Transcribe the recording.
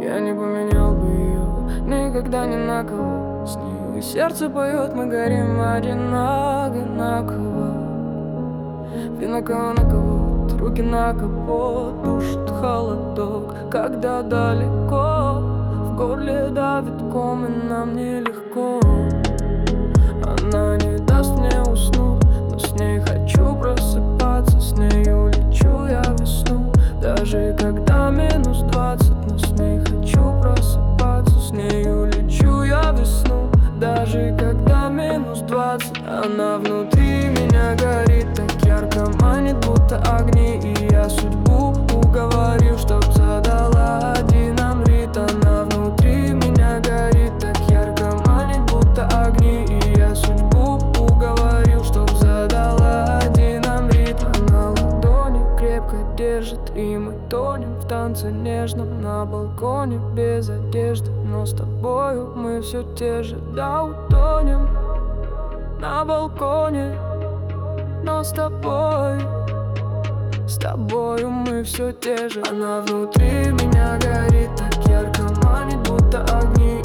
Я не поменял бы ее никогда ни на кого. С ней сердце поет, мы горим одинаково. Вино на кого, руки на капот, душит холодок, когда далеко. В горле давит ком, и нам нелегко. Она не даст мне уснуть, но с ней хочу просыпаться. С нею лечу я в весну, даже когда -20. Но с ней хочу просыпаться. С нею лечу я в весну, даже когда -20. Она внутри меня горит, так ярко манит, будто огни. И я судьбу уговорил, чтоб задала динамит. Она внутри меня горит, так ярко манит, будто огни. И я судьбу уговорил, чтоб задала динамит. Она ладони крепко держит, и мы тонем в танце нежном. На балконе без одежды, но с тобою мы все те же. Да, утонем на балконе, но с тобою мы все те же. Она внутри меня горит, так ярко манит, будто огни.